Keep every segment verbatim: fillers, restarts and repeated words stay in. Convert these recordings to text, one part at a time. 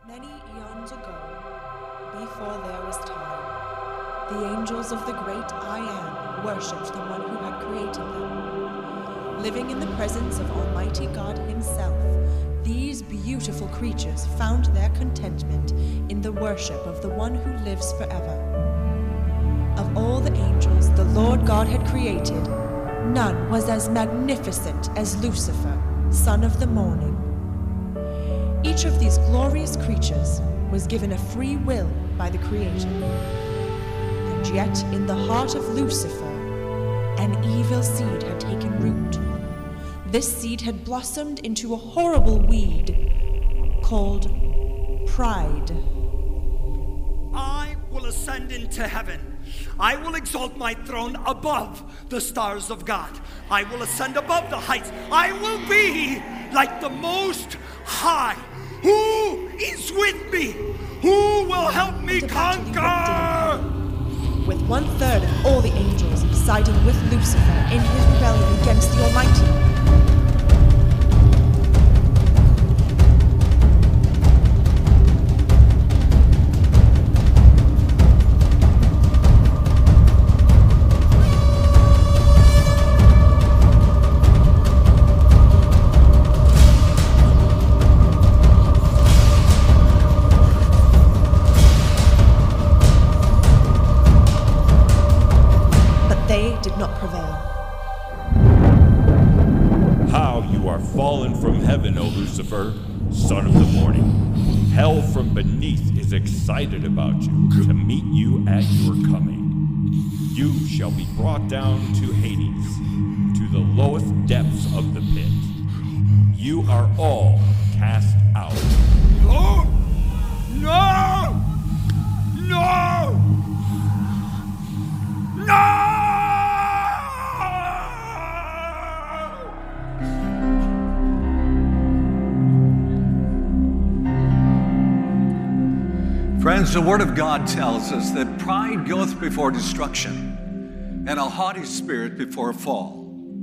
Many eons ago, before there was time, the angels of the great I Am worshipped the one who had created them. Living in the presence of Almighty God Himself, these beautiful creatures found their contentment in the worship of the one who lives forever. Of all the angels the Lord God had created, none was as magnificent as Lucifer, son of the morning. Each of these glorious creatures was given a free will by the Creator. And yet, in the heart of Lucifer, an evil seed had taken root. This seed had blossomed into a horrible weed called pride. I will ascend into heaven. I will exalt my throne above the stars of God. I will ascend above the heights. I will be like the Most High. Who is with me? Who will help me conquer? With one third of all the angels siding with Lucifer in his rebellion against the Almighty. Did not prevail. How you are fallen from heaven, O Lucifer, son of the morning. Hell from beneath is excited about you to meet you at your coming. You shall be brought down to Hades, to the lowest depths of the pit. You are all cast out. No! No! No! No! Friends, the Word of God tells us that pride goeth before destruction, and a haughty spirit before a fall.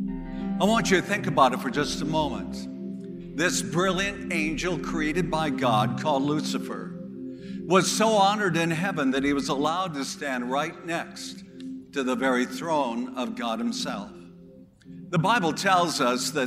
I want you to think about it for just a moment. This brilliant angel created by God called Lucifer was so honored in heaven that he was allowed to stand right next to the very throne of God Himself. The Bible tells us that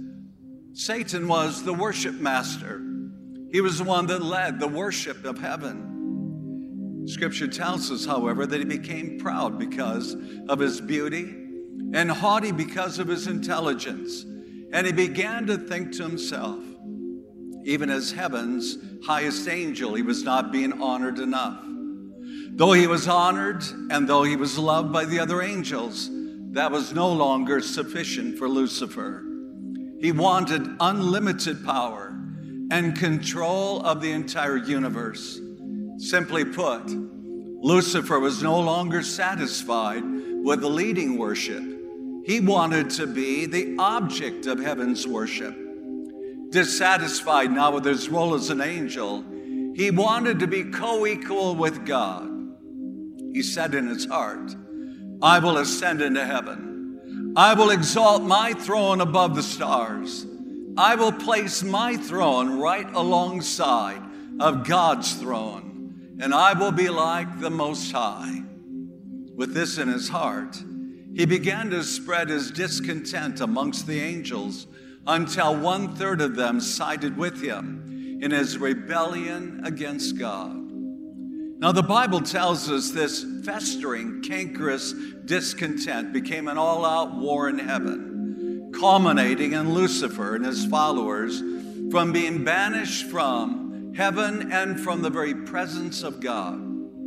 Satan was the worship master. He was the one that led the worship of heaven. Scripture tells us, however, that he became proud because of his beauty and haughty because of his intelligence. And he began to think to himself, even as heaven's highest angel, he was not being honored enough. Though he was honored and though he was loved by the other angels, that was no longer sufficient for Lucifer. He wanted unlimited power and control of the entire universe. Simply put, Lucifer was no longer satisfied with the leading worship. He wanted to be the object of heaven's worship. Dissatisfied now with his role as an angel, he wanted to be co-equal with God. He said in his heart, I will ascend into heaven. I will exalt my throne above the stars. I will place my throne right alongside of God's throne, and I will be like the Most High. With this in his heart, he began to spread his discontent amongst the angels until one third of them sided with him in his rebellion against God. Now, the Bible tells us this festering, cankerous discontent became an all-out war in heaven, culminating in Lucifer and his followers from being banished from heaven and from the very presence of God.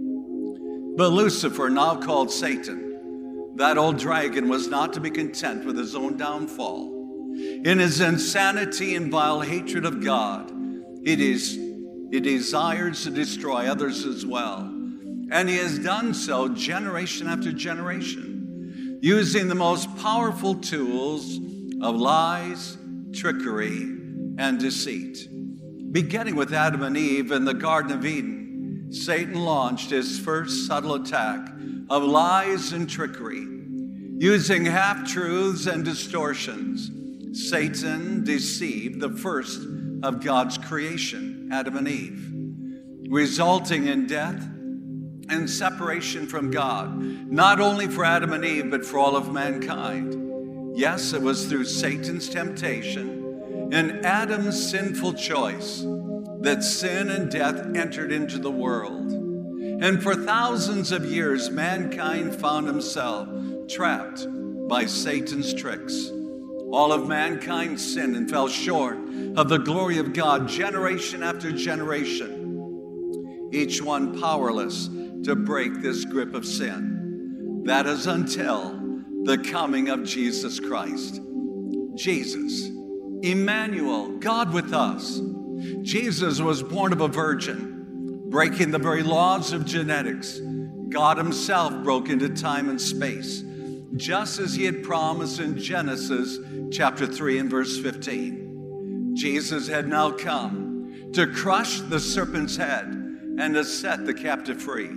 But Lucifer, now called Satan, that old dragon, was not to be content with his own downfall. In his insanity and vile hatred of God, it is He desires to destroy others as well. And he has done so generation after generation, using the most powerful tools of lies, trickery, and deceit. Beginning with Adam and Eve in the Garden of Eden, Satan launched his first subtle attack of lies and trickery. Using half-truths and distortions, Satan deceived the first of God's creation, Adam and Eve. resulting in death and separation from God, not only for Adam and Eve, but for all of mankind. Yes, it was through Satan's temptation and Adam's sinful choice that sin and death entered into the world. And for thousands of years, mankind found himself trapped by Satan's tricks. All of mankind sinned and fell short of the glory of God generation after generation, each one powerless to break this grip of sin. That is until the coming of Jesus Christ. Jesus, Emmanuel, God with us. Jesus was born of a virgin, breaking the very laws of genetics. God himself broke into time and space, just as he had promised in Genesis chapter three and verse fifteen. Jesus had now come to crush the serpent's head and to set the captive free.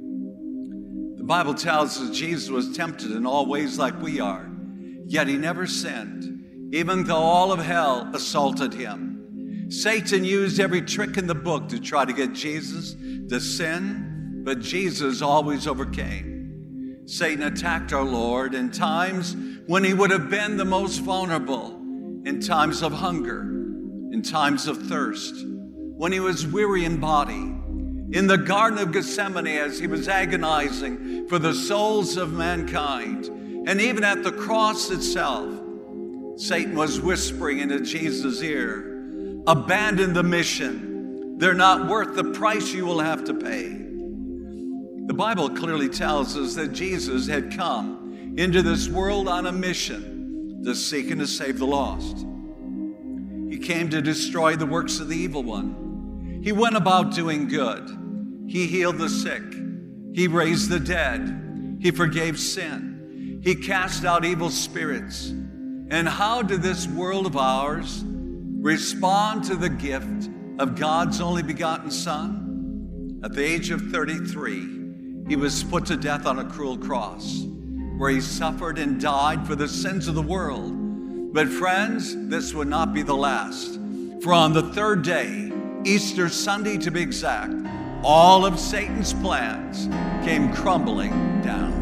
The Bible tells us Jesus was tempted in all ways like we are, yet he never sinned, even though all of hell assaulted him. Satan used every trick in the book to try to get Jesus to sin, but Jesus always overcame. Satan attacked our Lord in times when he would have been the most vulnerable, in times of hunger, in times of thirst, when he was weary in body, in the Garden of Gethsemane as he was agonizing for the souls of mankind, and even at the cross itself, Satan was whispering into Jesus' ear, "Abandon the mission. They're not worth the price you will have to pay." The Bible clearly tells us that Jesus had come into this world on a mission to seek and to save the lost. He came to destroy the works of the evil one. He went about doing good. He healed the sick. He raised the dead. He forgave sin. He cast out evil spirits. And how did this world of ours respond to the gift of God's only begotten Son? At the age of thirty-three, he was put to death on a cruel cross, where he suffered and died for the sins of the world. But friends, this would not be the last. For on the third day, Easter Sunday to be exact, all of Satan's plans came crumbling down.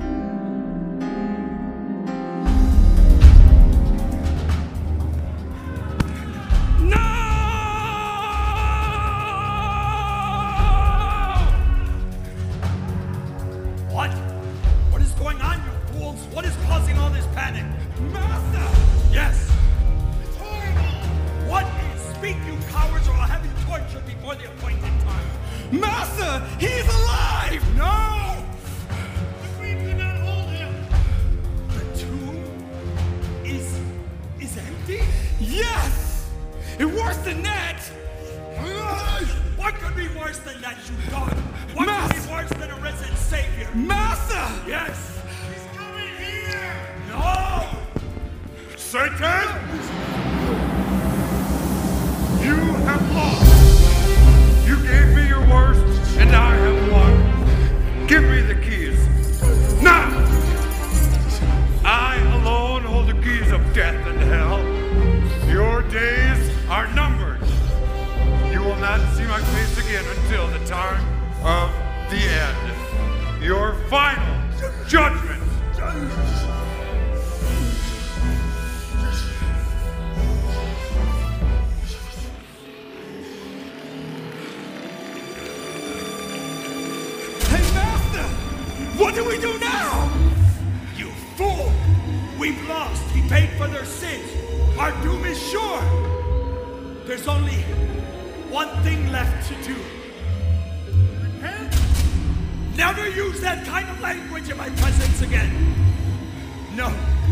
What do we do now? You fool! We've lost. He paid for their sins. Our doom is sure. There's only one thing left to do. Repent? Never use that kind of language in my presence again. No.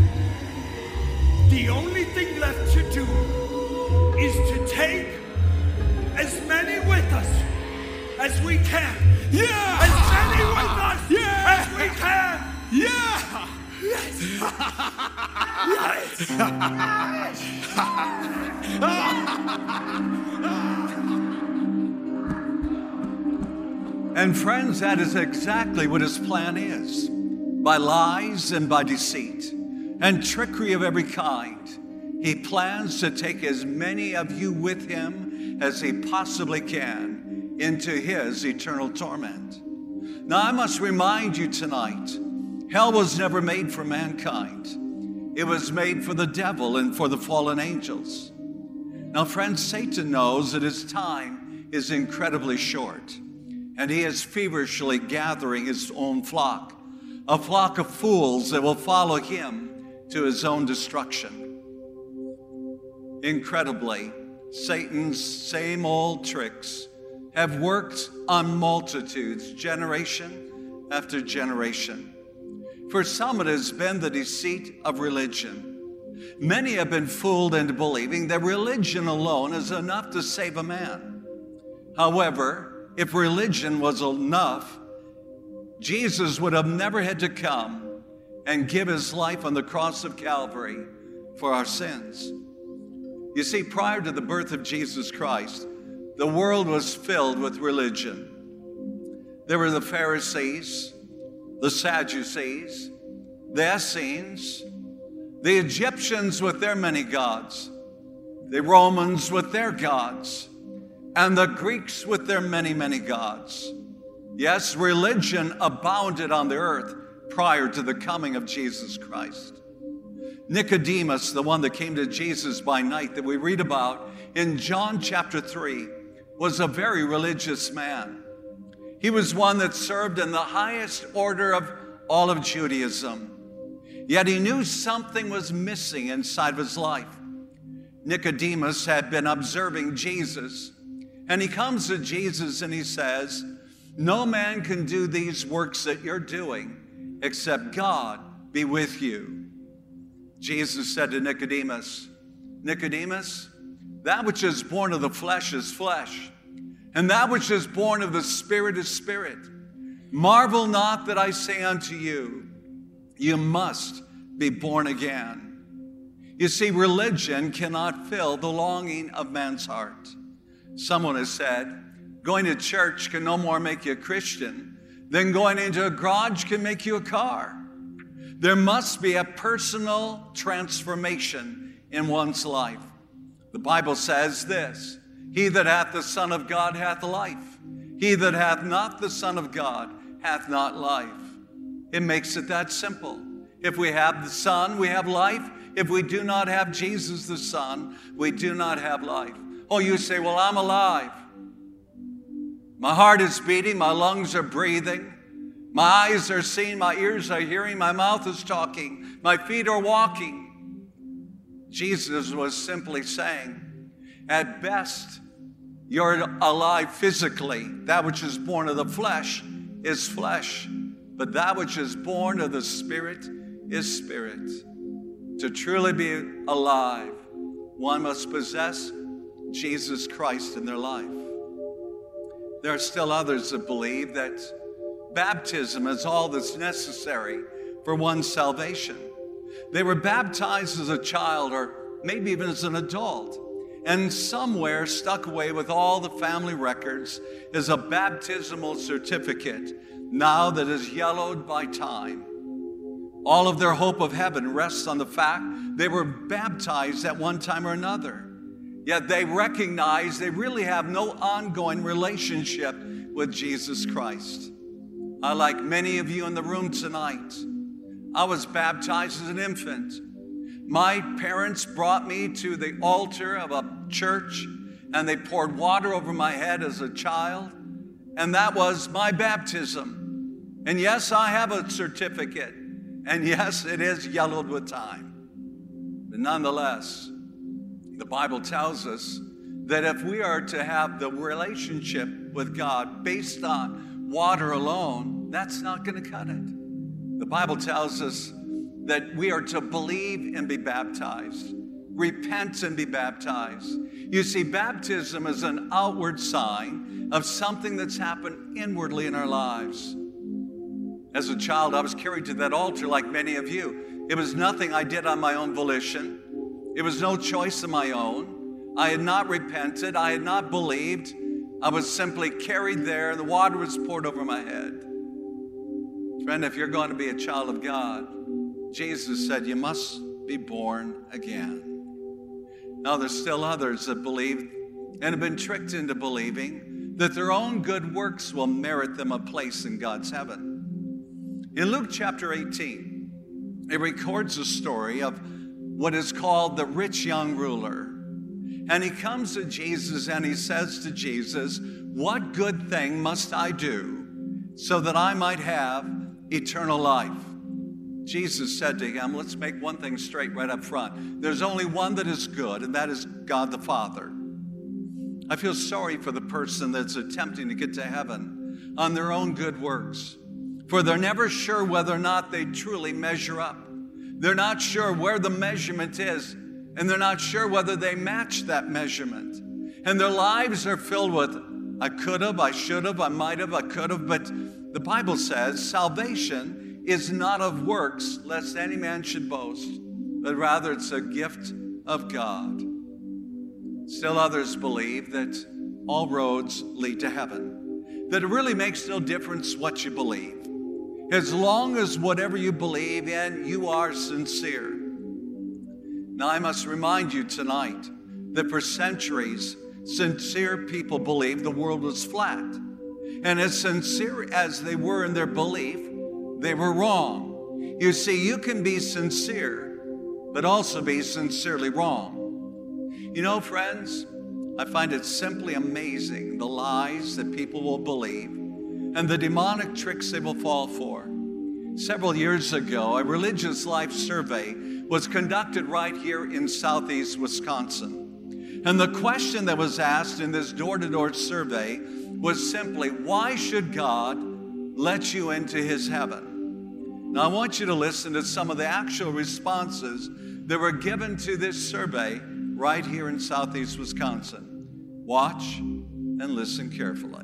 The only thing left to do is to take as many with us as we can. Yeah! As many with us yeah! as we can. Yeah! Yes. Yes. And friends, that is exactly what his plan is. By lies and by deceit and trickery of every kind, he plans to take as many of you with him as he possibly can into his eternal torment. Now, I must remind you tonight, hell was never made for mankind. It was made for the devil and for the fallen angels. Now, friends, Satan knows that his time is incredibly short, and he is feverishly gathering his own flock, a flock of fools that will follow him to his own destruction. Incredibly, Satan's same old tricks have worked on multitudes, generation after generation. For some, it has been the deceit of religion. Many have been fooled into believing that religion alone is enough to save a man. However, if religion was enough, Jesus would have never had to come and give his life on the cross of Calvary for our sins. You see, prior to the birth of Jesus Christ, the world was filled with religion. There were the Pharisees, the Sadducees, the Essenes, the Egyptians with their many gods, the Romans with their gods, and the Greeks with their many, many gods. Yes, religion abounded on the earth prior to the coming of Jesus Christ. Nicodemus, the one that came to Jesus by night that we read about in John chapter three, was a very religious man. He was one that served in the highest order of all of Judaism. Yet he knew something was missing inside of his life. Nicodemus had been observing Jesus, and he comes to Jesus and he says, "No man can do these works that you're doing except God be with you." Jesus said to Nicodemus, "Nicodemus, that which is born of the flesh is flesh, and that which is born of the Spirit is spirit. Marvel not that I say unto you, you must be born again." You see, religion cannot fill the longing of man's heart. Someone has said, going to church can no more make you a Christian than going into a garage can make you a car. There must be a personal transformation in one's life. The Bible says this, "He that hath the Son of God hath life. He that hath not the Son of God hath not life." It makes it that simple. If we have the Son, we have life. If we do not have Jesus the Son, we do not have life. Oh, you say, "Well, I'm alive. My heart is beating, my lungs are breathing, my eyes are seeing, my ears are hearing, my mouth is talking, my feet are walking." Jesus was simply saying, at best, you're alive physically. That which is born of the flesh is flesh, but that which is born of the Spirit is spirit. To truly be alive, one must possess Jesus Christ in their life. There are still others that believe that baptism is all that's necessary for one's salvation. They were baptized as a child or maybe even as an adult, and somewhere stuck away with all the family records is a baptismal certificate now that is yellowed by time. All of their hope of heaven rests on the fact they were baptized at one time or another. Yet they recognize they really have no ongoing relationship with Jesus Christ. I, like many of you in the room tonight, I was baptized as an infant. My parents brought me to the altar of a church, and they poured water over my head as a child, and that was my baptism. And yes, I have a certificate, and yes, it is yellowed with time. But nonetheless, the Bible tells us that if we are to have the relationship with God based on water alone, that's not going to cut it. The Bible tells us that we are to believe and be baptized, repent and be baptized. You see, baptism is an outward sign of something that's happened inwardly in our lives. As a child, I was carried to that altar like many of you. It was nothing I did on my own volition. It was no choice of my own. I had not repented. I had not believed. I was simply carried there, and the water was poured over my head. Friend, if you're going to be a child of God, Jesus said you must be born again. Now, there's still others that believe and have been tricked into believing that their own good works will merit them a place in God's heaven. In Luke chapter eighteen, it records a story of what is called the rich young ruler. And he comes to Jesus and he says to Jesus, "What good thing must I do so that I might have eternal life?" Jesus said to him, let's make one thing straight right up front. There's only one that is good, and that is God the Father. I feel sorry for the person that's attempting to get to heaven on their own good works, for they're never sure whether or not they truly measure up. They're not sure where the measurement is, and they're not sure whether they match that measurement. And their lives are filled with, I could have, I should have, I might have, I could have, but the Bible says salvation is not of works, lest any man should boast, but rather it's a gift of God. Still others believe that all roads lead to heaven, that it really makes no difference what you believe, as long as whatever you believe in, you are sincere. Now, I must remind you tonight that for centuries, sincere people believed the world was flat. And as sincere as they were in their belief, they were wrong. You see, you can be sincere, but also be sincerely wrong. You know, friends, I find it simply amazing the lies that people will believe and the demonic tricks they will fall for. Several years ago, a religious life survey was conducted right here in southeast Wisconsin. And the question that was asked in this door-to-door survey was simply, why should God let you into his heaven? Now, I want you to listen to some of the actual responses that were given to this survey right here in southeast Wisconsin. Watch and listen carefully.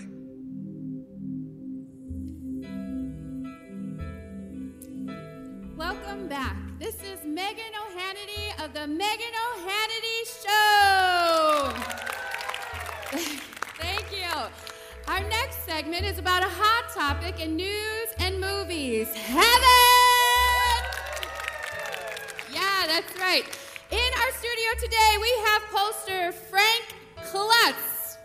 Welcome back. This is Megan O'Hannity of the Megan O'Hannity Show. Thank you. Our next segment is about a hot topic in news and movies. Heaven! Yeah, that's right. In our studio today, we have poster Frank Klutz.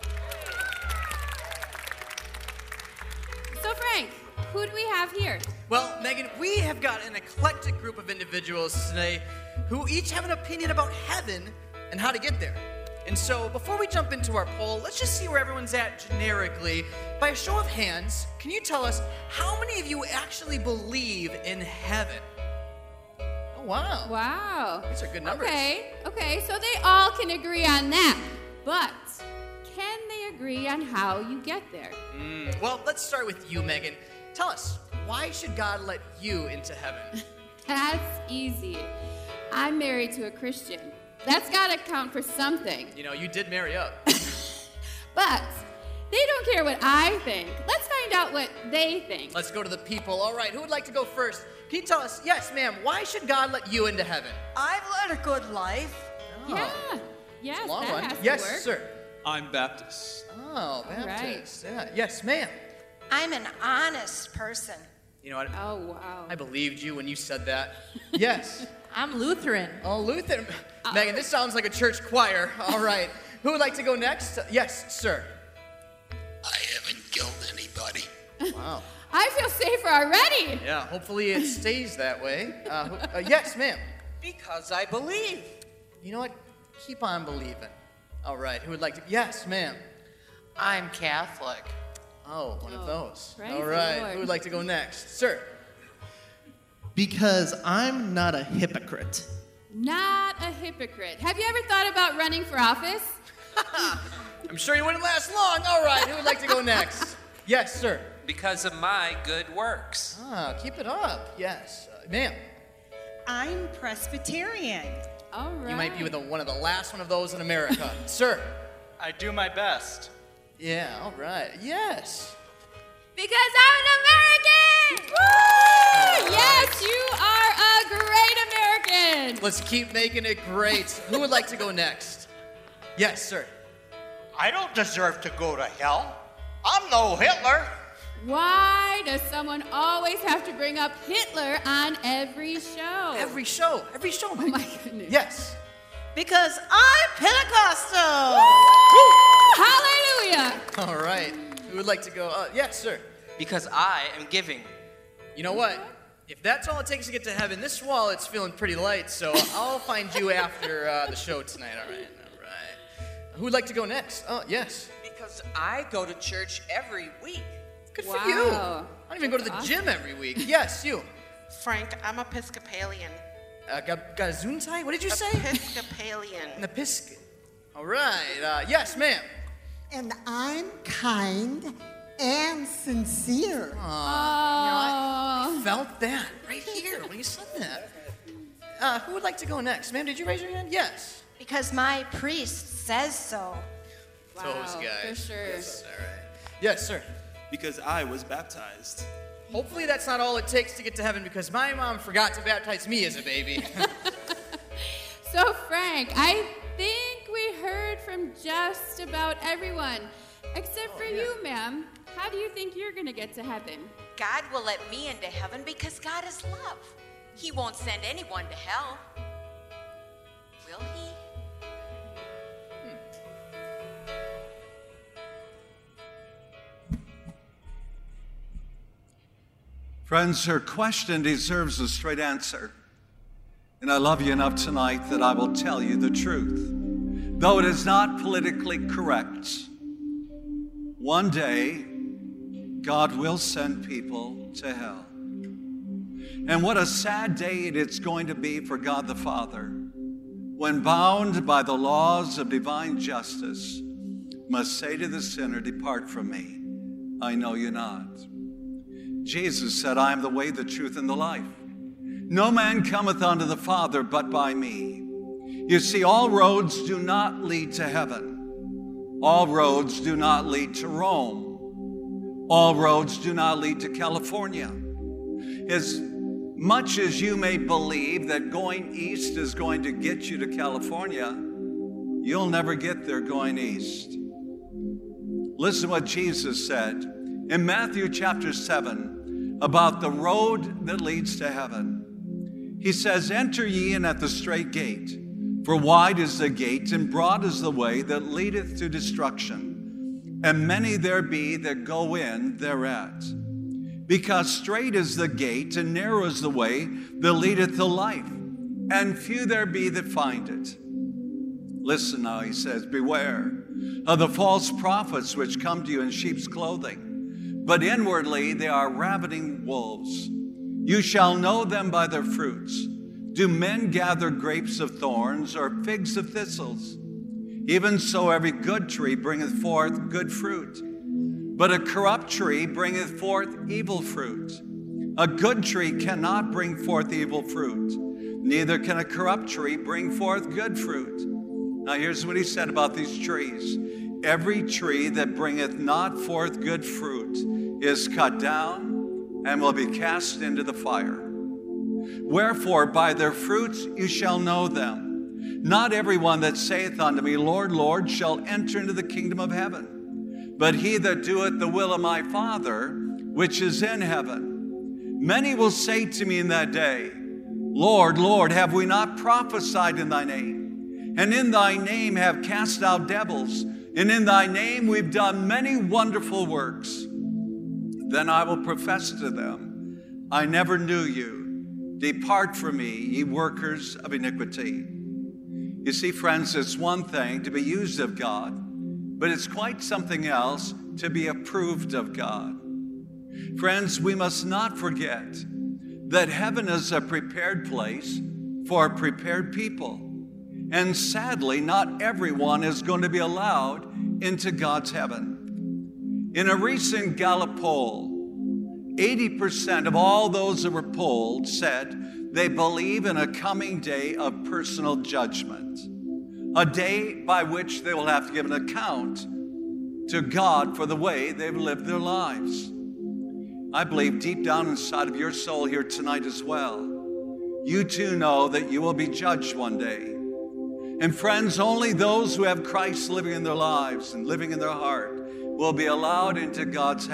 So, Frank, who do we have here? Well, Megan, we have got an eclectic group of individuals today who each have an opinion about heaven and how to get there. And so, before we jump into our poll, let's just see where everyone's at generically. By a show of hands, can you tell us how many of you actually believe in heaven? Oh, wow. Wow. These are good numbers. Okay, okay, so they all can agree on that. But can they agree on how you get there? Mm, well, let's start with you, Megan. Tell us, why should God let you into heaven? That's easy. I'm married to a Christian. That's got to count for something. You know, you did marry up. But they don't care what I think. Let's find out what they think. Let's go to the people. All right, who would like to go first? Can you tell us, yes, ma'am, why should God let you into heaven? I've led a good life. Oh. Yeah. Yes, Long that one. has to Yes, work. sir. I'm Baptist. Oh, Baptist. Yeah. Yes, ma'am. I'm an honest person. You know what? Oh, wow. I believed you when you said that. Yes. I'm Lutheran. Oh, Lutheran. Megan, this sounds like a church choir. All right. Who would like to go next? Yes, sir. I haven't killed anybody. Wow. I feel safer already. Yeah, hopefully it stays that way. Uh, who, uh, yes, ma'am. Because I believe. You know what? Keep on believing. All right. Who would like to? Yes, ma'am. I'm Catholic. Oh, one of those. praise All the right. Lord. Who would like to go next? Sir. Because I'm not a hypocrite. Not a hypocrite. Have you ever thought about running for office? I'm sure you wouldn't last long. All right. Who would like to go next? Yes, sir. Because of my good works. Ah, keep it up. Yes. Uh, ma'am. I'm Presbyterian. All right. You might be the, one of the last one of those in America. Sir. I do my best. Yeah, all right. Yes. Because I'm an American! Woo! Yes, you are a great American. Let's keep making it great. Who would like to go next? Yes, sir. I don't deserve to go to hell. I'm no Hitler. Why does someone always have to bring up Hitler on every show? Every show. Every show. Oh my goodness. Yes. Because I'm Pentecostal. Hallelujah. All right. would like to go? Uh, yes, sir. Because I am giving. You know what? If that's all it takes to get to heaven, this wallet's feeling pretty light, so I'll find you after uh, the show tonight, all right? All right. Who would like to go next? Oh, yes. Because I go to church every week. Good Wow. for you. I don't even go to the That's gym every week. Yes, you. Frank, I'm Episcopalian. Uh, Ga- Gazuntai? What did you say? Episcopalian. An Episc. All right. Uh, yes, ma'am. And I'm kind and sincere. Aw, you know, I, I felt that right here when you said that. Uh, who would like to go next? Ma'am, did you raise your hand? Yes. Because my priest says so. Those Wow, guys. for sure. Yes, all right. Yes, sir. Because I was baptized. Hopefully that's not all it takes to get to heaven, because my mom forgot to baptize me as a baby. So, Frank, I think we heard from just about everyone, except for you, ma'am. How do you think you're going to get to heaven? God will let me into heaven because God is love. He won't send anyone to hell. Will he? Friends, her question deserves a straight answer. And I love you enough tonight that I will tell you the truth. Though it is not politically correct, one day God will send people to hell. And what a sad day it is going to be for God the Father when, bound by the laws of divine justice, must say to the sinner, "Depart from me, I know you not." Jesus said, "I am the way, the truth, and the life. No man cometh unto the Father but by me." You see, all roads do not lead to heaven. All roads do not lead to Rome. All roads do not lead to California. As much as you may believe that going east is going to get you to California, you'll never get there going east. Listen to what Jesus said in Matthew chapter seven about the road that leads to heaven. He says, "Enter ye in at the strait gate, for wide is the gate, and broad is the way that leadeth to destruction, and many there be that go in thereat. Because strait is the gate, and narrow is the way that leadeth to life, and few there be that find it." Listen now, he says, "Beware of the false prophets which come to you in sheep's clothing, but inwardly they are ravening wolves. You shall know them by their fruits. Do men gather grapes of thorns or figs of thistles? Even so every good tree bringeth forth good fruit, but a corrupt tree bringeth forth evil fruit. A good tree cannot bring forth evil fruit, neither can a corrupt tree bring forth good fruit." Now here's what he said about these trees. "Every tree that bringeth not forth good fruit is cut down and will be cast into the fire. Wherefore by their fruits you shall know them. Not everyone that saith unto me, Lord, Lord, shall enter into the kingdom of heaven, but he that doeth the will of my Father which is in heaven. Many will say to me in that day, Lord, Lord, have we not prophesied in thy name? And in thy name have cast out devils, and in thy name we've done many wonderful works. Then I will profess to them, I never knew you. Depart from me, ye workers of iniquity." You see, friends, it's one thing to be used of God, but it's quite something else to be approved of God. Friends, we must not forget that heaven is a prepared place for prepared people. And sadly, not everyone is going to be allowed into God's heaven. In a recent Gallup poll, eighty percent of all those that were polled said they believe in a coming day of personal judgment, a day by which they will have to give an account to God for the way they've lived their lives. I believe deep down inside of your soul here tonight as well, you too know that you will be judged one day. And friends, only those who have Christ living in their lives and living in their heart will be allowed into God's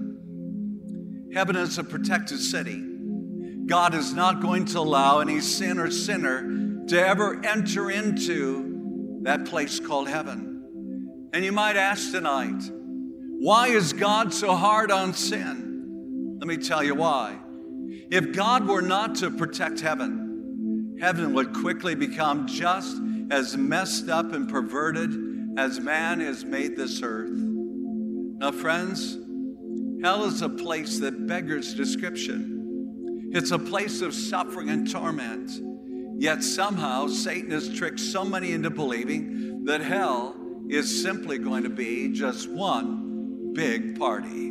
heaven. Heaven is a protected city. God is not going to allow any sin or sinner to ever enter into that place called heaven. And you might ask tonight, Why is God so hard on sin? Let me tell you why. If God were not to protect heaven, heaven would quickly become just as messed up and perverted as man has made this earth. Now, friends, hell is a place that beggars description. It's a place of suffering and torment. Yet somehow Satan has tricked so many into believing that hell is simply going to be just one big party.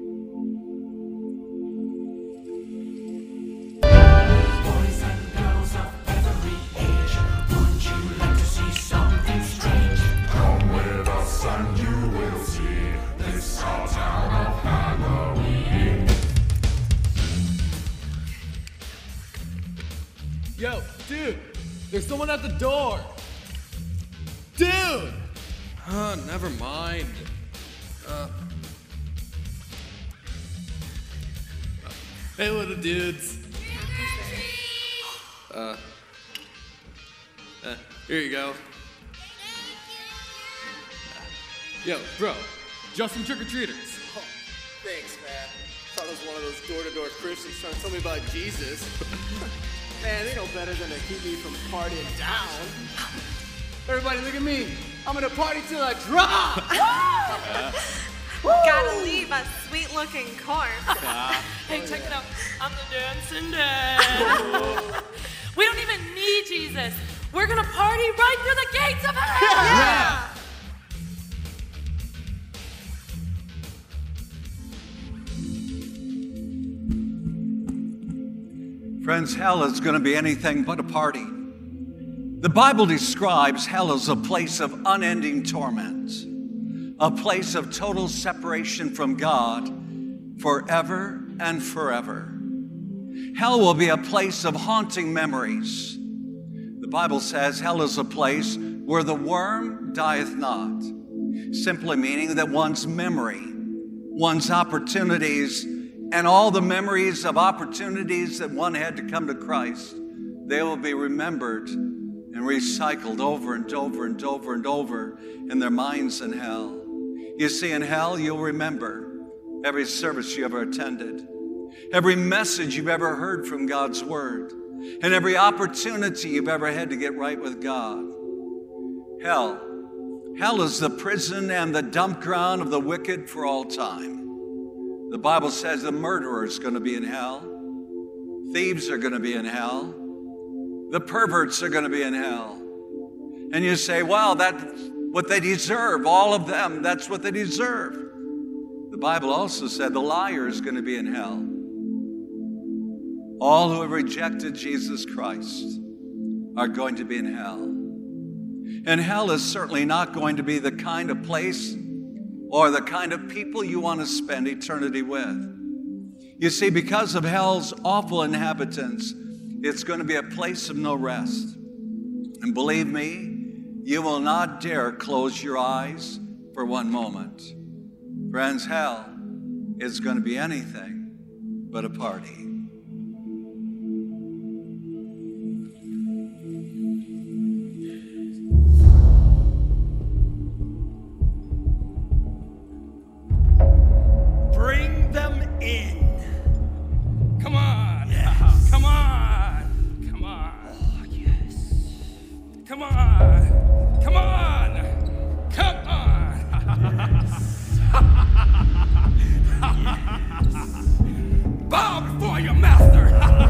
Boys and girls of every age, would you like to see something strange? Come with us and you will see this our town of Halloween. Yo, dude, there's someone at the door. Dude! Huh, never mind. Uh, hey, little dudes. Uh, uh, here you go. Yo, bro, just some trick-or-treaters. Oh, thanks, man. Thought it was one of those door-to-door Christians trying to tell me about Jesus. Man, they know better than to keep me from partying down. Everybody look at me. I'm gonna party till I drop. Gotta leave a sweet-looking corpse. Hey, check it out. I'm the dancing dad. We don't even need Jesus. We're gonna party right through the gates of hell. Yeah. Friends, hell is going to be anything but a party. The Bible describes hell as a place of unending torment, a place of total separation from God forever and forever. Hell will be a place of haunting memories. The Bible says hell is a place where the worm dieth not, simply meaning that one's memory, one's opportunities, and all the memories of opportunities that one had to come to Christ, they will be remembered and recycled over and over and over and over in their minds in hell. You see, in hell, you'll remember every service you ever attended, every message you've ever heard from God's Word, and every opportunity you've ever had to get right with God. Hell, hell is the prison and the dump ground of the wicked for all time. The Bible says the murderer is going to be in hell. Thieves are going to be in hell. The perverts are going to be in hell. And you say, well, that's what they deserve. All of them, that's what they deserve. The Bible also said the liar is going to be in hell. All who have rejected Jesus Christ are going to be in hell. And hell is certainly not going to be the kind of place or the kind of people you want to spend eternity with. You see, because of hell's awful inhabitants, it's going to be a place of no rest. And believe me, you will not dare close your eyes for one moment. Friends, hell is going to be anything but a party. Bring them in. Come on. Yes. Come on. Come on. Oh, yes. Come on. Come on. Come on. Yes. Bow before your master.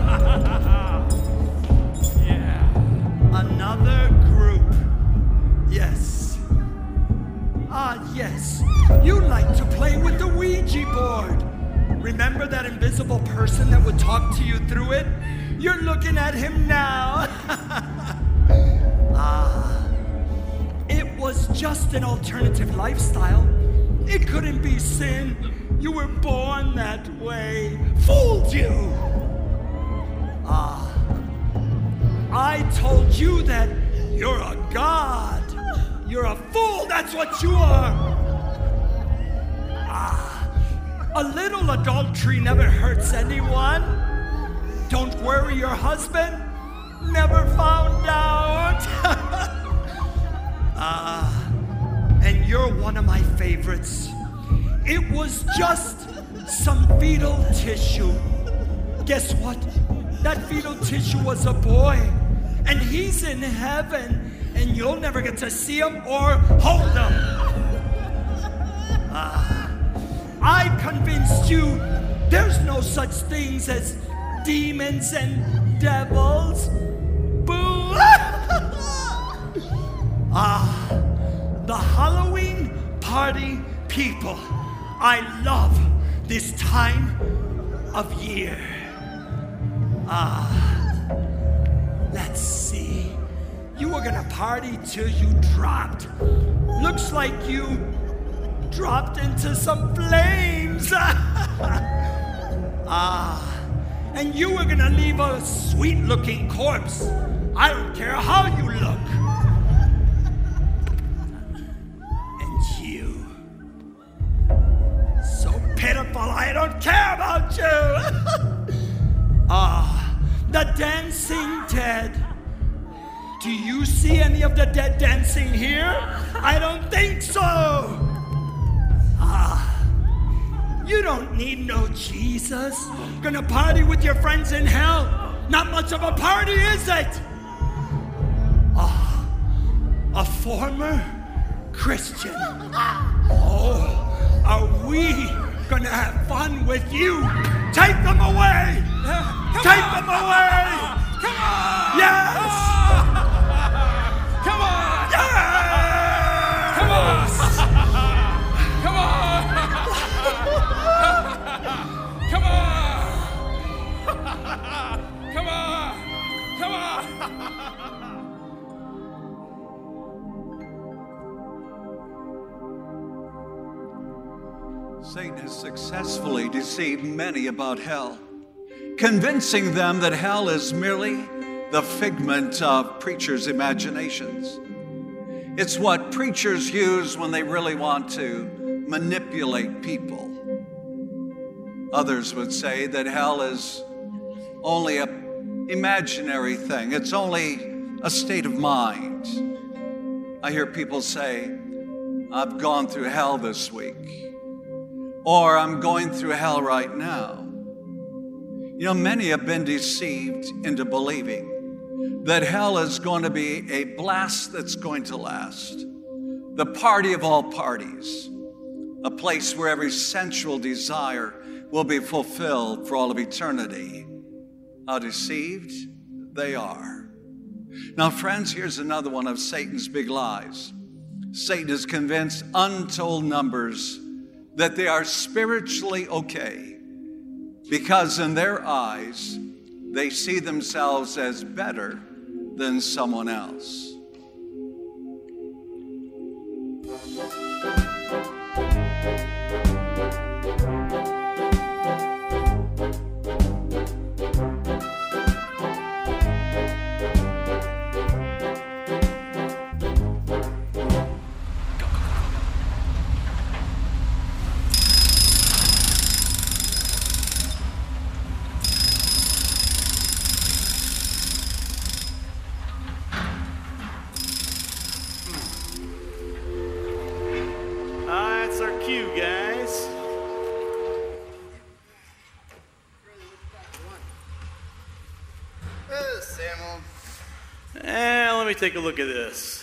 Yeah. Another group. Yes. Ah, yes. You like to play with the Ouija board. Remember that invisible person that would talk to you through it? You're looking at him now. Ah, it was just an alternative lifestyle. It couldn't be sin. You were born that way. Fooled you. Ah, I told you that you're a god. You're a fool, that's what you are. Ah, a little adultery never hurts anyone. Don't worry, your husband never found out. Ah, and you're one of my favorites. it was just some fetal tissue. Guess what? That fetal tissue was a boy, and he's in heaven, and you'll never get to see him or hold him. Ah, I convinced you there's no such things as demons and devils. Boo! Ah, the Halloween party people. I love this time of year. Ah, let's see. You were gonna party till you dropped. Looks like you dropped into some flames. Ah, and you were gonna leave a sweet-looking corpse. I don't care how you look. And you, so pitiful, I don't care about you. Ah, the dancing dead. Do you see any of the dead dancing here? I don't think so. Ah, you don't need no Jesus. Gonna party with your friends in hell. Not much of a party, is it? Ah, a former Christian. Oh, are we gonna have fun with you? Take them away! Take them away! Come on! Yes! Come on! Yes! Come on! Come on! Come on! Come on! Come on! Satan has successfully deceived many about hell, convincing them that hell is merely the figment of preachers' imaginations. It's what preachers use when they really want to manipulate people. Others would say that hell is only an imaginary thing. It's only a state of mind. I hear people say, I've gone through hell this week, or I'm going through hell right now. You know, many have been deceived into believing that hell is going to be a blast that's going to last, the party of all parties, a place where every sensual desire will be fulfilled for all of eternity. How deceived they are. Now, friends, here's another one of Satan's big lies. Satan has convinced untold numbers that they are spiritually okay because in their eyes, they see themselves as better than someone else. Take a look at this.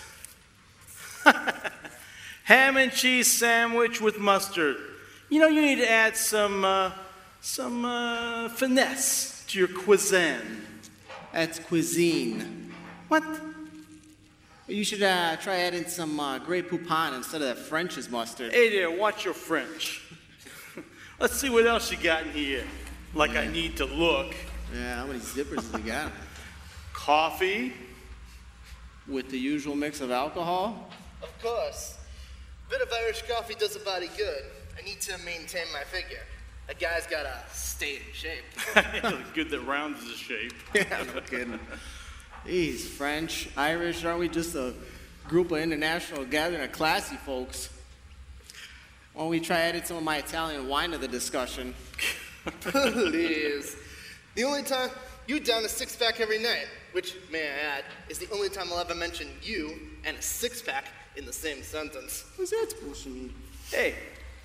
Ham and cheese sandwich with mustard. You know, you need to add some uh, some uh, finesse to your cuisine. That's cuisine. What? You should uh, try adding some uh, Grey Poupon instead of that French's mustard. Hey there, watch your French. Let's see what else you got in here. Like I need to look. Yeah, how many zippers has he got? Coffee. With the usual mix of alcohol? Of course. A bit of Irish coffee does a body good. I need to maintain my figure. A guy's gotta stay in shape. Good that rounds is a shape. Yeah, no kidding. Jeez, French, Irish, aren't we just a group of international gathering of classy folks? Why don't we try adding some of my Italian wine to the discussion? Please. The only time you down a six-pack every night, which, may I add, is the only time I'll ever mention you and a six-pack in the same sentence. What's that supposed to mean? Hey,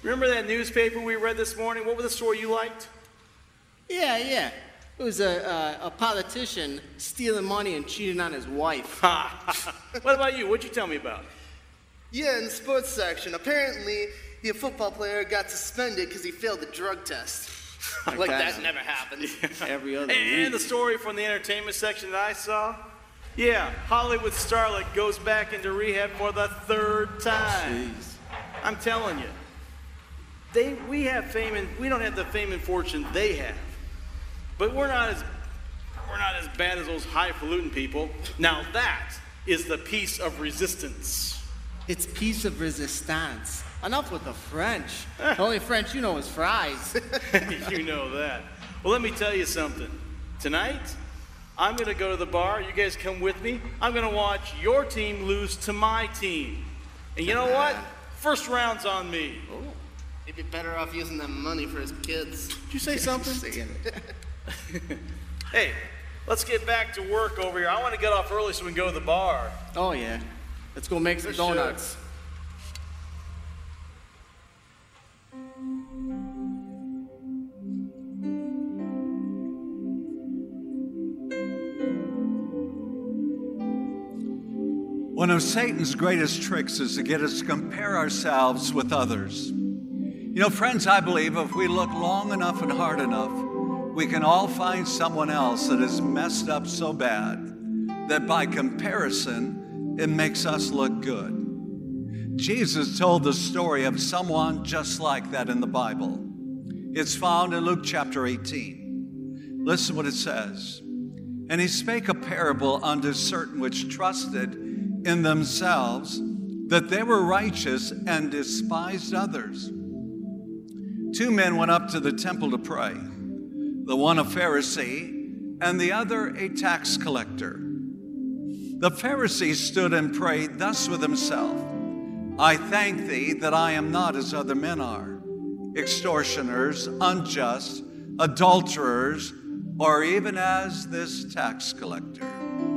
Remember that newspaper we read this morning? What was the story you liked? Yeah, yeah. It was a, a, a politician stealing money and cheating on his wife. What about you? What'd you tell me about? Yeah, in the sports section, apparently the football player got suspended because he failed the drug test. Like that never happened. Every other And, and the story from the entertainment section that I saw? Yeah, Hollywood starlet goes back into rehab for the third time. Jeez. I'm telling you. They, we have fame and we don't have the fame and fortune they have. But we're not as we're not as bad as those highfalutin people. Now that is the piece of resistance. It's piece of resistance. Enough with the French. The only French you know is fries. You know that. Well, let me tell you something. Tonight, I'm going to go to the bar. You guys come with me. I'm going to watch your team lose to my team. And you know what? First round's on me. Oh. He'd be better off using that money for his kids. Did you say something? Hey, let's get back to work over here. I want to get off early so we can go to the bar. Oh, yeah. Let's go make some For donuts. sure. One of Satan's greatest tricks is to get us to compare ourselves with others. You know, friends, I believe if we look long enough and hard enough, we can all find someone else that is messed up so bad that by comparison, it makes us look good. Jesus told the story of someone just like that in the Bible. It's found in Luke chapter eighteen. Listen what it says. And he spake a parable unto certain which trusted in themselves that they were righteous and despised others. Two men went up to the temple to pray, the one a Pharisee and the other a tax collector. The Pharisee stood and prayed thus with himself, I thank thee that I am not as other men are, extortioners, unjust, adulterers, or even as this tax collector.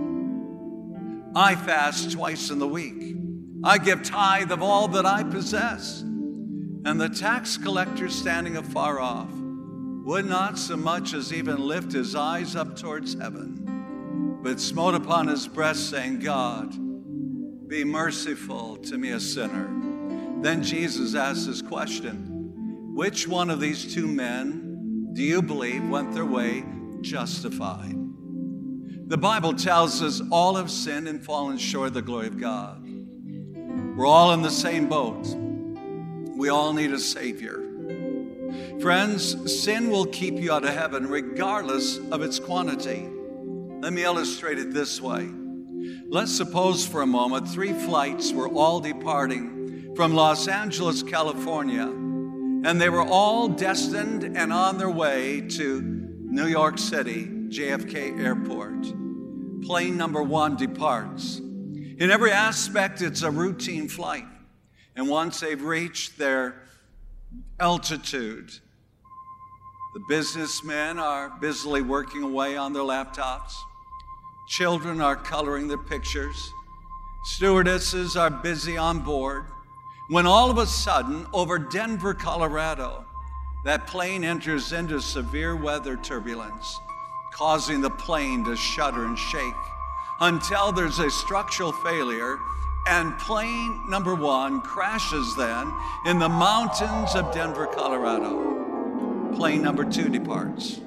I fast twice in the week. I give tithe of all that I possess. And the tax collector, standing afar off, would not so much as even lift his eyes up towards heaven, but smote upon his breast, saying, God, be merciful to me, a sinner. Then Jesus asked this question, which one of these two men do you believe went their way justified? The Bible tells us all have sinned and fallen short of the glory of God. We're all in the same boat. We all need a Savior. Friends, sin will keep you out of heaven regardless of its quantity. Let me illustrate it this way. Let's suppose for a moment three flights were all departing from Los Angeles, California, and they were all destined and on their way to New York City, J F K Airport. Plane number one departs. In every aspect, it's a routine flight. And once they've reached their altitude, the businessmen are busily working away on their laptops. Children are coloring their pictures. Stewardesses are busy on board. When all of a sudden, over Denver, Colorado, that plane enters into severe weather turbulence, causing the plane to shudder and shake until there's a structural failure, and plane number one crashes then in the mountains of Denver, Colorado. Plane number two departs.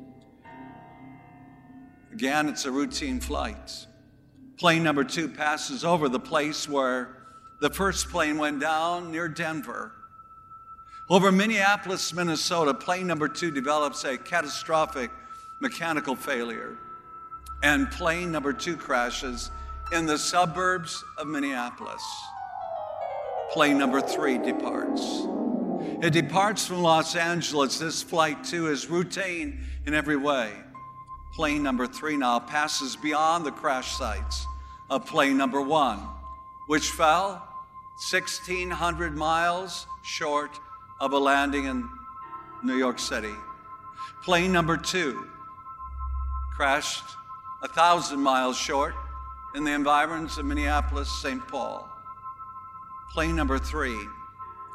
Again, it's a routine flight. Plane number two passes over the place where the first plane went down near Denver. Over Minneapolis, Minnesota, plane number two develops a catastrophic mechanical failure, and plane number two crashes in the suburbs of Minneapolis. Plane number three departs. It departs from Los Angeles. This flight too is routine in every way. Plane number three now passes beyond the crash sites of plane number one, which fell sixteen hundred miles short of a landing in New York City. Plane number two crashed a thousand miles short in the environs of Minneapolis, Saint Paul. Plane number three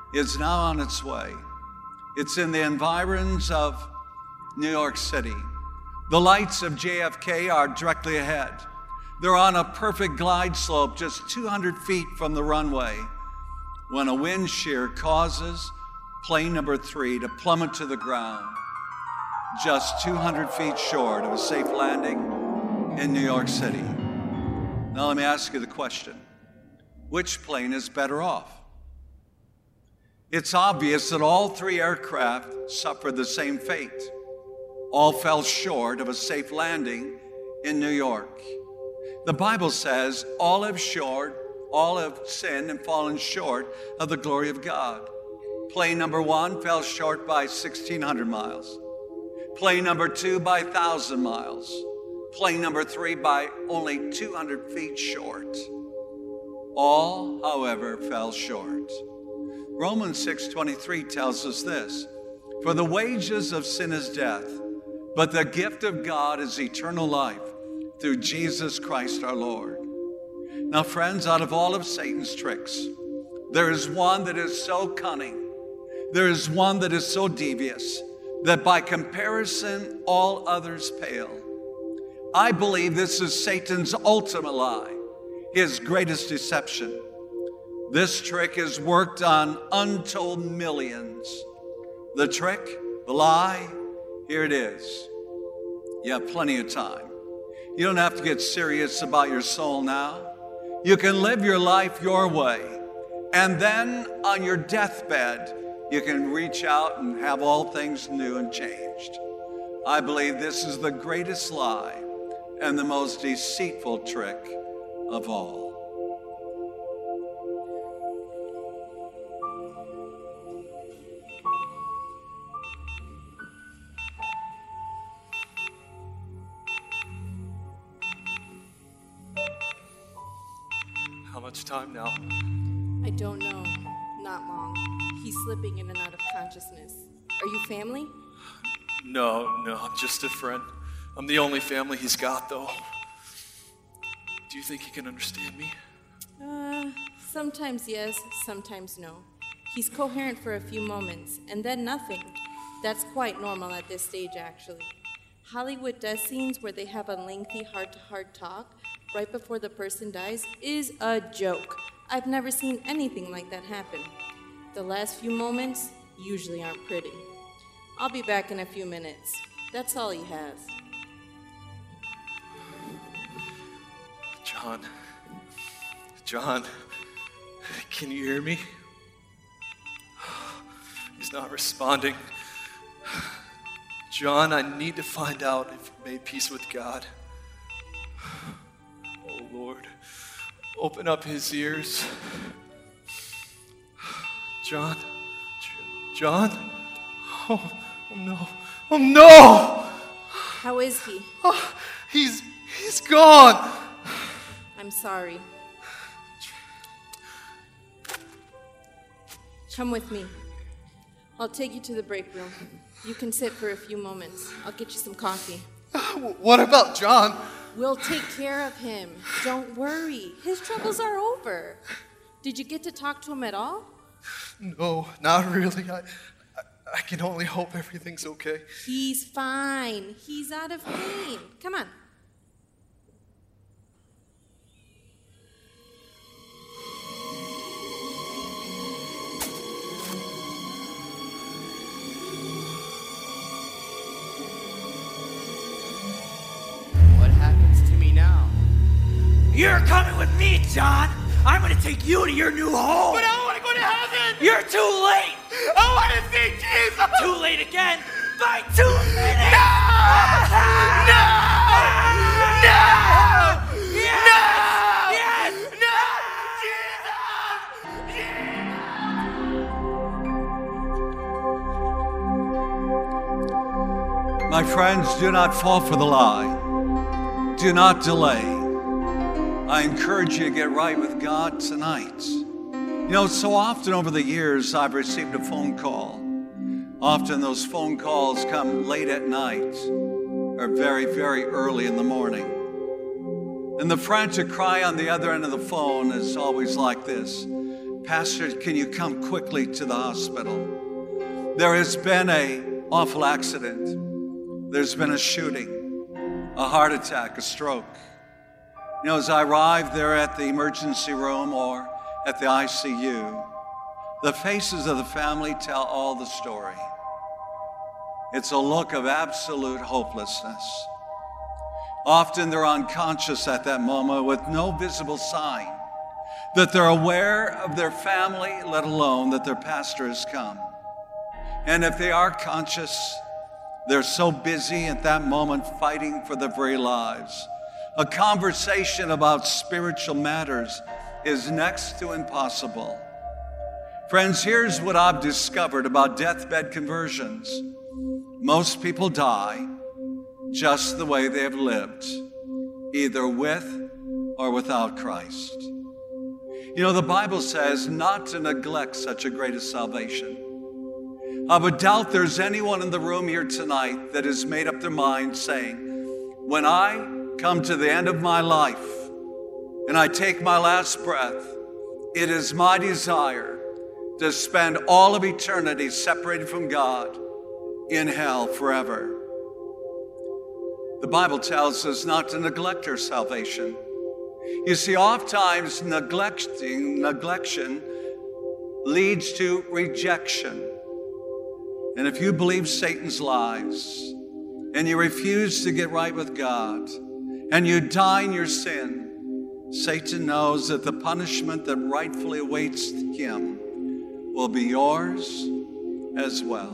is now on its way. It's in the environs of New York City. The lights of J F K are directly ahead. They're on a perfect glide slope just two hundred feet from the runway when a wind shear causes plane number three to plummet to the ground, just two hundred feet short of a safe landing in New York City. Now let me ask you the question, which plane is better off? It's obvious that all three aircraft suffered the same fate. All fell short of a safe landing in New York. The Bible says all have short, all have sinned and fallen short of the glory of God. Plane number one fell short by sixteen hundred miles. Plane number two by one thousand miles. Plane number three by only two hundred feet short. All, however, fell short. Romans six twenty-three tells us this, for the wages of sin is death, but the gift of God is eternal life through Jesus Christ our Lord. Now, friends, out of all of Satan's tricks, there is one that is so cunning, there is one that is so devious, that by comparison, all others pale. I believe this is Satan's ultimate lie, his greatest deception. This trick is worked on untold millions. The trick, the lie, here it is. You have plenty of time. You don't have to get serious about your soul now. You can live your life your way. And then on your deathbed, you can reach out and have all things new and changed. I believe this is the greatest lie and the most deceitful trick of all. How much time now? I don't know. Not long. He's slipping in and out of consciousness. Are you family? No, no, I'm just a friend. I'm the only family he's got, though. Do you think he can understand me? Uh, sometimes yes, sometimes no. He's coherent for a few moments, and then nothing. That's quite normal at this stage, actually. Hollywood death scenes where they have a lengthy heart-to-heart talk right before the person dies is a joke. I've never seen anything like that happen. The last few moments usually aren't pretty. I'll be back in a few minutes. That's all he has. John. John. Can you hear me? He's not responding. John, I need to find out if you made peace with God. Oh, Lord. Open up his ears. John? John? Oh, oh no. Oh no! How is he? Oh, he's, he's gone. I'm sorry. Come with me. I'll take you to the break room. You can sit for a few moments. I'll get you some coffee. What about John? We'll take care of him. Don't worry. His troubles are over. Did you get to talk to him at all? No, not really. I, I, I can only hope everything's okay. He's fine. He's out of pain. Come on. What happens to me now? You're coming with me, John. I'm going to take you to your new home. But I don't want to go to heaven. You're too late. I want to see Jesus. Too late again. By two minutes. No! No! No! Yes! No! Yes! No! My friends, do not fall for the lie. Do not delay. I encourage you to get right with God tonight. You know, so often over the years, I've received a phone call. Often those phone calls come late at night or very, very early in the morning. And the frantic cry on the other end of the phone is always like this. Pastor, can you come quickly to the hospital? There has been an awful accident. There's been a shooting, a heart attack, a stroke. You know, as I arrived there at the emergency room or at the I C U, the faces of the family tell all the story. It's a look of absolute hopelessness. Often they're unconscious at that moment with no visible sign that they're aware of their family, let alone that their pastor has come. And if they are conscious, they're so busy at that moment fighting for their very lives. A conversation about spiritual matters is next to impossible. Friends, here's what I've discovered about deathbed conversions. Most people die just the way they have lived, either with or without Christ. You know, the Bible says not to neglect such a great salvation. I would doubt there's anyone in the room here tonight that has made up their mind saying, when I come to the end of my life and I take my last breath, it is my desire to spend all of eternity separated from God in hell forever. The Bible tells us not to neglect our salvation. You see, oftentimes neglecting, neglection leads to rejection. And if you believe Satan's lies and you refuse to get right with God and you die in your sin, Satan knows that the punishment that rightfully awaits him will be yours as well.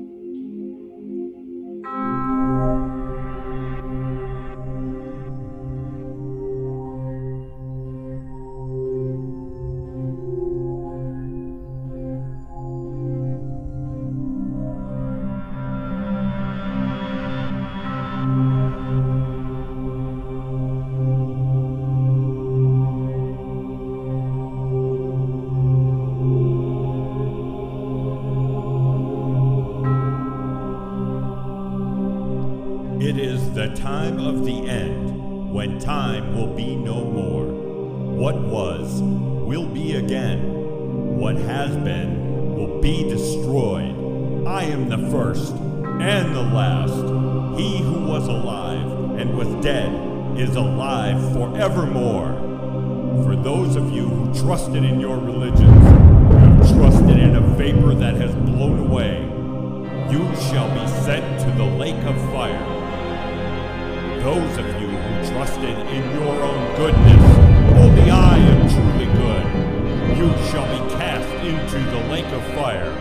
It is the time of the end, when time will be no more. What was, will be again. What has been, will be destroyed. I am the first and the last. He who was alive and was dead is alive forevermore. For those of you who trusted in your religions, who have trusted in a vapor that has blown away, you shall be sent to the lake of fire. Those of you who trusted in your own goodness, only I am truly good, you shall be cast into the lake of fire.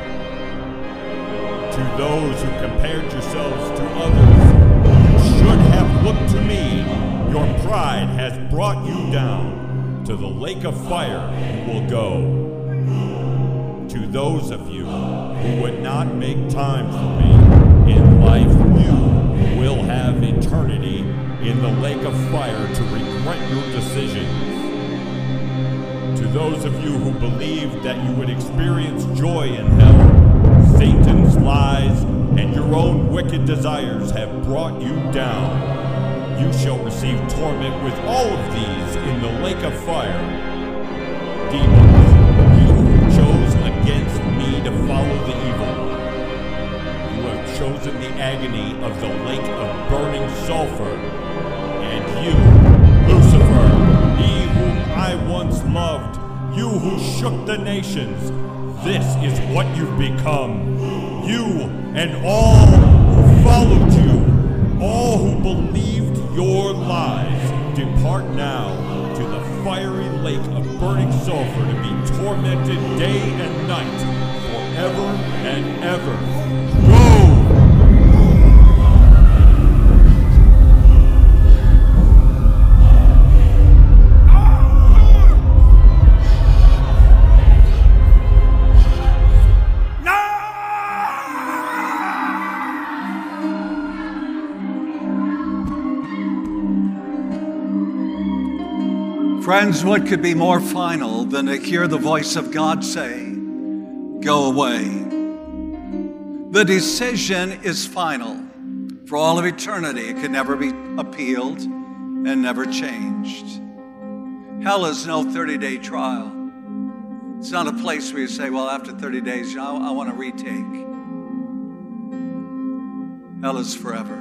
To those who compared yourselves to others, you should have looked to me. Your pride has brought you down. To the lake of fire you will go. To those of you who would not make time for me in life, you will have eternity in the lake of fire to regret your decisions. To those of you who believed that you would experience joy in hell, Satan's lies and your own wicked desires have brought you down. You shall receive torment with all of these in the lake of fire. Demons, you who chose against me to follow the evil, you have chosen the agony of the lake of burning sulfur. And you, Lucifer, he whom I once loved, you who shook the nations, this is what you've become. You and all who followed you, all who believed your lies, depart now to the fiery lake of burning sulfur to be tormented day and night, forever and ever. Go! Friends, what could be more final than to hear the voice of God say, go away? The decision is final. For all of eternity, it can never be appealed and never changed. Hell is no thirty-day trial. It's not a place where you say, well, after thirty days, you know, I, I want to retake. Hell is forever.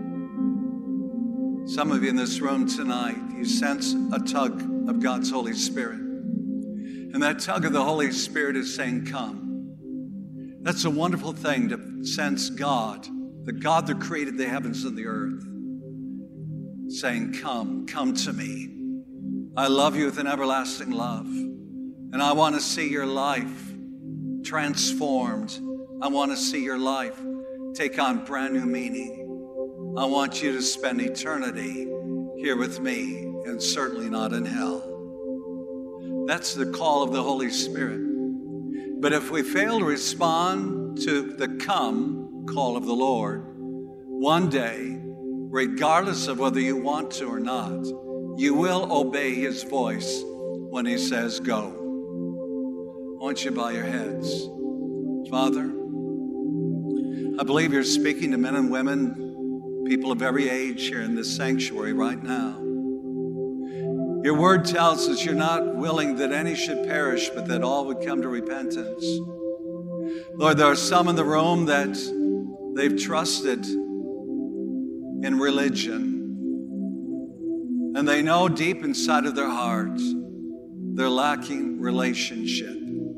Some of you in this room tonight, you sense a tug of God's Holy Spirit. And that tug of the Holy Spirit is saying, come. That's a wonderful thing to sense God, the God that created the heavens and the earth, saying, come, come to me. I love you with an everlasting love. And I want to see your life transformed. I want to see your life take on brand new meaning. I want you to spend eternity here with me and certainly not in hell. That's the call of the Holy Spirit. But if we fail to respond to the come call of the Lord, one day, regardless of whether you want to or not, you will obey his voice when he says go. I want you to bow your heads. Father, I believe you're speaking to men and women, people of every age here in this sanctuary right now. Your word tells us you're not willing that any should perish, but that all would come to repentance. Lord, there are some in the room that they've trusted in religion, and they know deep inside of their hearts they're lacking relationship.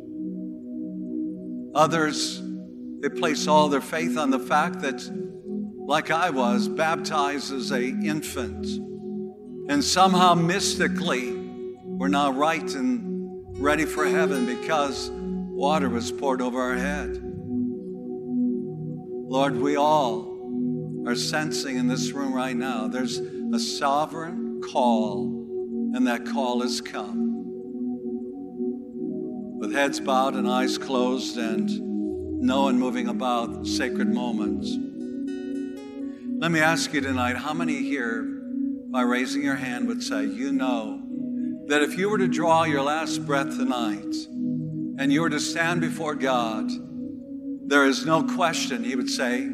Others, they place all their faith on the fact that, like I was, baptized as an infant, and somehow mystically we're now right and ready for heaven because water was poured over our head. Lord, we all are sensing in this room right now there's a sovereign call, and that call has come. With heads bowed and eyes closed and no one moving about sacred moments, let me ask you tonight, how many here, by raising your hand, would say, you know that if you were to draw your last breath tonight and you were to stand before God, there is no question he would say,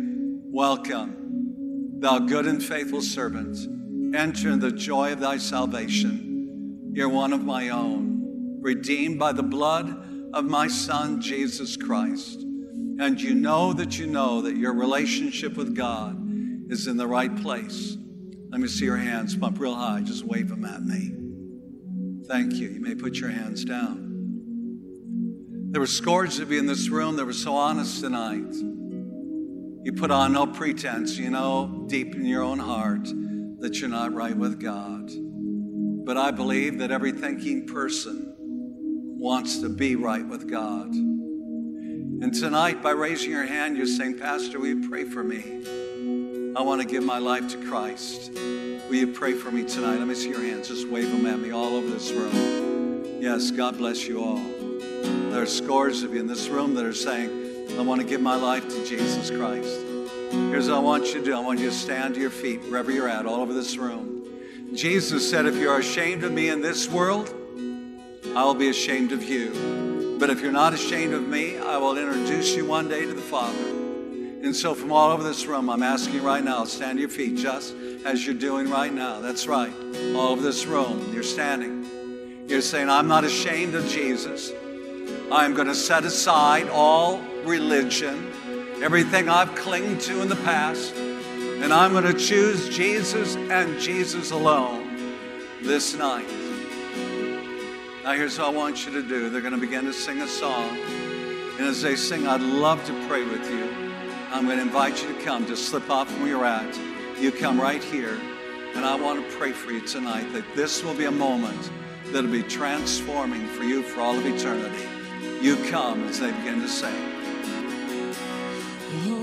welcome, thou good and faithful servant, enter in the joy of thy salvation. You're one of my own, redeemed by the blood of my Son, Jesus Christ. And you know that you know that your relationship with God is in the right place. Let me see your hands pump real high. Just wave them at me. Thank you. You may put your hands down. There were scores of you in this room that were so honest tonight. You put on no pretense. You know deep in your own heart that you're not right with God. But I believe that every thinking person wants to be right with God. And tonight, by raising your hand, you're saying, Pastor, will you pray for me? I want to give my life to Christ. Will you pray for me tonight? Let me see your hands. Just wave them at me all over this room. Yes, God bless you all. There are scores of you in this room that are saying, I want to give my life to Jesus Christ. Here's what I want you to do. I want you to stand to your feet wherever you're at, all over this room. Jesus said, if you're ashamed of me in this world, I will be ashamed of you. But if you're not ashamed of me, I will introduce you one day to the Father. And so from all over this room, I'm asking you right now, stand to your feet just as you're doing right now. That's right. All over this room, you're standing. You're saying, I'm not ashamed of Jesus. I'm going to set aside all religion, everything I've clinged to in the past, and I'm going to choose Jesus and Jesus alone this night. Now here's what I want you to do. They're going to begin to sing a song. And as they sing, I'd love to pray with you. I'm going to invite you to come. Just slip off from where you're at. You come right here. And I want to pray for you tonight that this will be a moment that will be transforming for you for all of eternity. You come as they begin to sing.